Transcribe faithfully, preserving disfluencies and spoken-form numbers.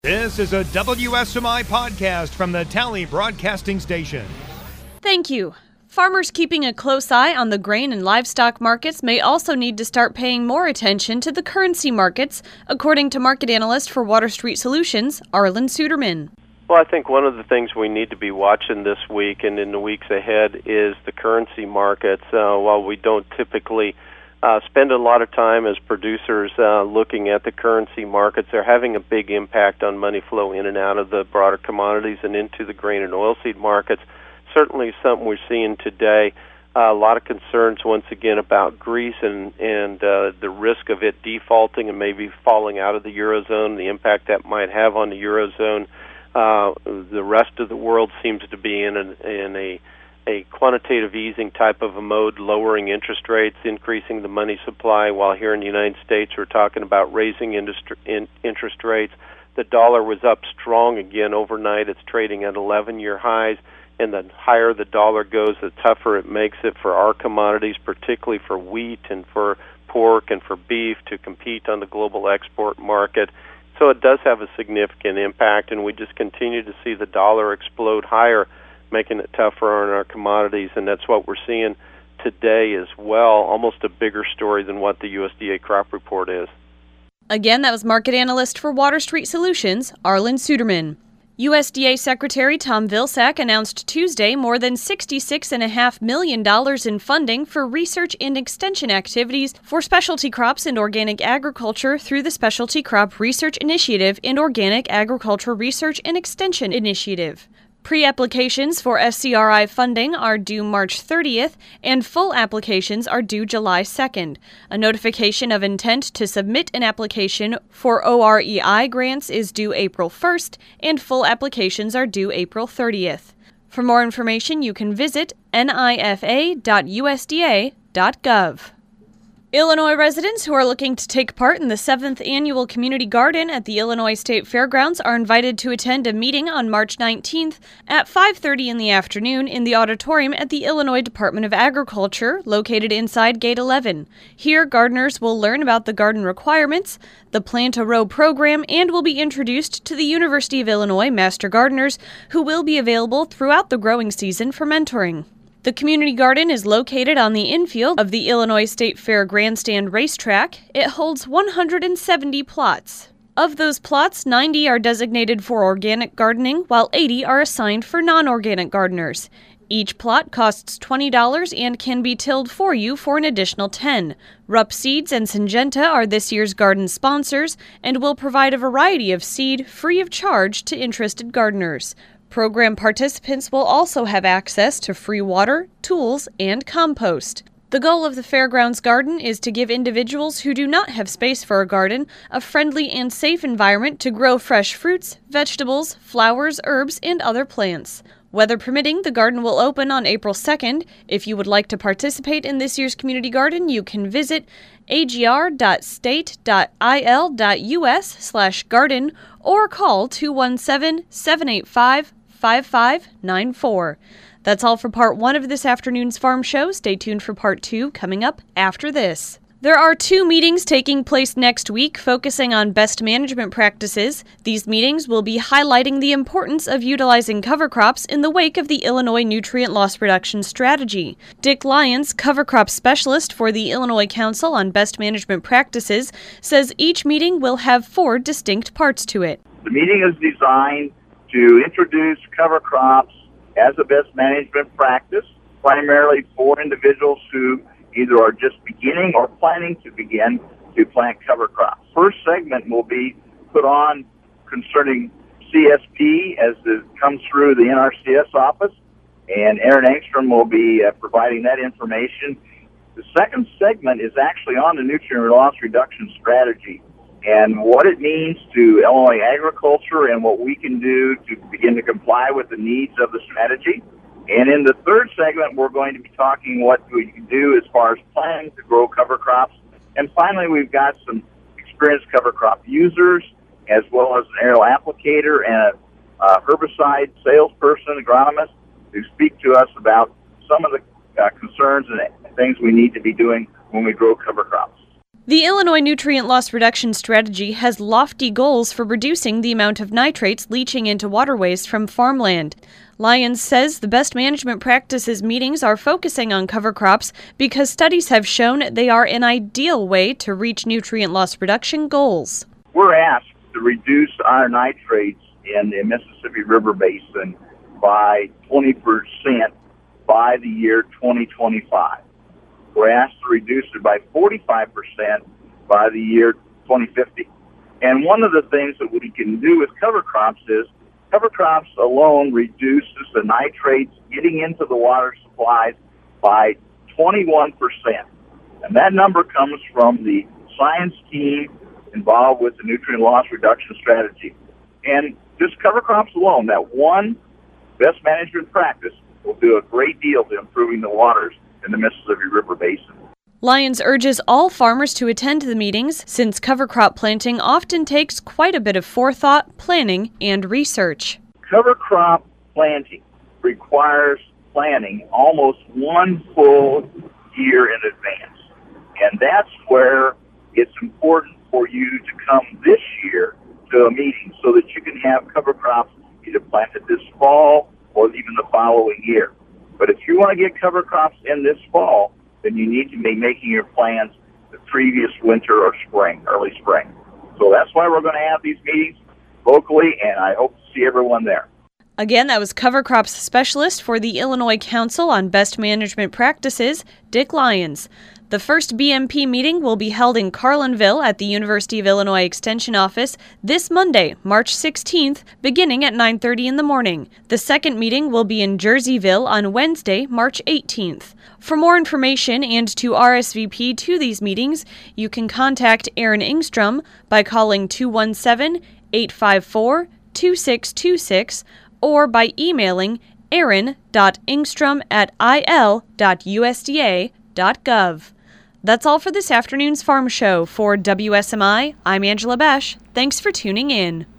This is a W S M I podcast from the Tally Broadcasting Station. Thank you. Farmers keeping a close eye on the grain and livestock markets may also need to start paying more attention to the currency markets, according to market analyst for Water Street Solutions, Arlen Suderman. Well, I think one of the things we need to be watching this week and in the weeks ahead is the currency markets. Uh, while we don't typically uh, spend a lot of time as producers uh, looking at the currency markets, they're having a big impact on money flow in and out of the broader commodities and into the grain and oilseed markets. Certainly something we're seeing today. Uh, a lot of concerns, once again, about Greece and, and uh, the risk of it defaulting and maybe falling out of the Eurozone, the impact that might have on the Eurozone. Uh, the rest of the world seems to be in, an, in a, a quantitative easing type of a mode, lowering interest rates, increasing the money supply, while here in the United States we're talking about raising industry, in, interest rates. The dollar was up strong again overnight. It's trading at eleven-year highs, and the higher the dollar goes, the tougher it makes it for our commodities, particularly for wheat and for pork and for beef, to compete on the global export market. So it does have a significant impact, and we just continue to see the dollar explode higher, making it tougher on our commodities, and that's what we're seeing today as well, almost a bigger story than what the U S D A crop report is. Again, that was market analyst for Water Street Solutions, Arlen Suderman. U S D A Secretary Tom Vilsack announced Tuesday more than sixty-six point five million dollars in funding for research and extension activities for specialty crops and organic agriculture through the Specialty Crop Research Initiative and Organic Agriculture Research and Extension Initiative. Pre-applications for S C R I funding are due March thirtieth, and full applications are due July second. A notification of intent to submit an application for O R E I grants is due April first, and full applications are due April thirtieth. For more information, you can visit N I F A dot U S D A dot gov. Illinois residents who are looking to take part in the seventh Annual Community Garden at the Illinois State Fairgrounds are invited to attend a meeting on March nineteenth at five thirty in the afternoon in the auditorium at the Illinois Department of Agriculture, located inside Gate eleven. Here, gardeners will learn about the garden requirements, the Plant a Row program, and will be introduced to the University of Illinois Master Gardeners, who will be available throughout the growing season for mentoring. The community garden is located on the infield of the Illinois State Fair Grandstand Racetrack. It holds one hundred seventy plots. Of those plots, ninety are designated for organic gardening, while eighty are assigned for non-organic gardeners. Each plot costs twenty dollars and can be tilled for you for an additional ten dollars. Rupp Seeds and Syngenta are this year's garden sponsors and will provide a variety of seed free of charge to interested gardeners. Program participants will also have access to free water, tools, and compost. The goal of the Fairgrounds Garden is to give individuals who do not have space for a garden a friendly and safe environment to grow fresh fruits, vegetables, flowers, herbs, and other plants. Weather permitting, the garden will open on April second. If you would like to participate in this year's community garden, you can visit A G R dot state dot I L dot U S slash garden or call two one seven, seven eight five, five five nine four. That's all for part one of this afternoon's farm show. Stay tuned for part two coming up after this. There are two meetings taking place next week focusing on best management practices. These meetings will be highlighting the importance of utilizing cover crops in the wake of the Illinois Nutrient Loss Reduction Strategy. Dick Lyons, cover crop specialist for the Illinois Council on Best Management Practices, says each meeting will have four distinct parts to it. The meeting is designed to introduce cover crops as a best management practice, primarily for individuals who either are just beginning or planning to begin to plant cover crops. First segment will be put on concerning C S P as it comes through the N R C S office, and Aaron Engstrom will be uh, providing that information. The second segment is actually on the nutrient loss reduction strategy and what it means to Illinois agriculture and what we can do to begin to comply with the needs of the strategy. And in the third segment, we're going to be talking what we can do as far as planning to grow cover crops. And finally, we've got some experienced cover crop users, as well as an aerial applicator and a uh, herbicide salesperson, agronomist, to speak to us about some of the uh, concerns and things we need to be doing when we grow cover crops. The Illinois Nutrient Loss Reduction Strategy has lofty goals for reducing the amount of nitrates leaching into waterways from farmland. Lyons says the best management practices meetings are focusing on cover crops because studies have shown they are an ideal way to reach nutrient loss reduction goals. We're asked to reduce our nitrates in the Mississippi River Basin by twenty percent by the year twenty twenty-five. We're asked to reduce it by forty-five percent by the year twenty fifty. And one of the things that we can do with cover crops is cover crops alone reduces the nitrates getting into the water supplies by twenty-one percent. And that number comes from the science team involved with the nutrient loss reduction strategy. And just cover crops alone, that one best management practice will do a great deal to improving the waters in the Mississippi River Basin. Lyons urges all farmers to attend the meetings since cover crop planting often takes quite a bit of forethought, planning, and research. Cover crop planting requires planning almost one full year in advance. And that's where it's important for you to come this year to a meeting so that you can have cover crops either planted this fall or even the following year. But if you want to get cover crops in this fall, then you need to be making your plans the previous winter or spring, early spring. So that's why we're going to have these meetings locally, and I hope to see everyone there. Again, that was cover crops specialist for the Illinois Council on Best Management Practices, Dick Lyons. The first B M P meeting will be held in Carlinville at the University of Illinois Extension Office this Monday, March sixteenth, beginning at nine thirty in the morning. The second meeting will be in Jerseyville on Wednesday, March eighteenth. For more information and to R S V P to these meetings, you can contact Aaron Engstrom by calling two one seven, eight five four, two six two six or by emailing aaron dot engstrom at i l dot u s d a dot gov. That's all for this afternoon's Farm Show. For W S M I, I'm Angela Besh. Thanks for tuning in.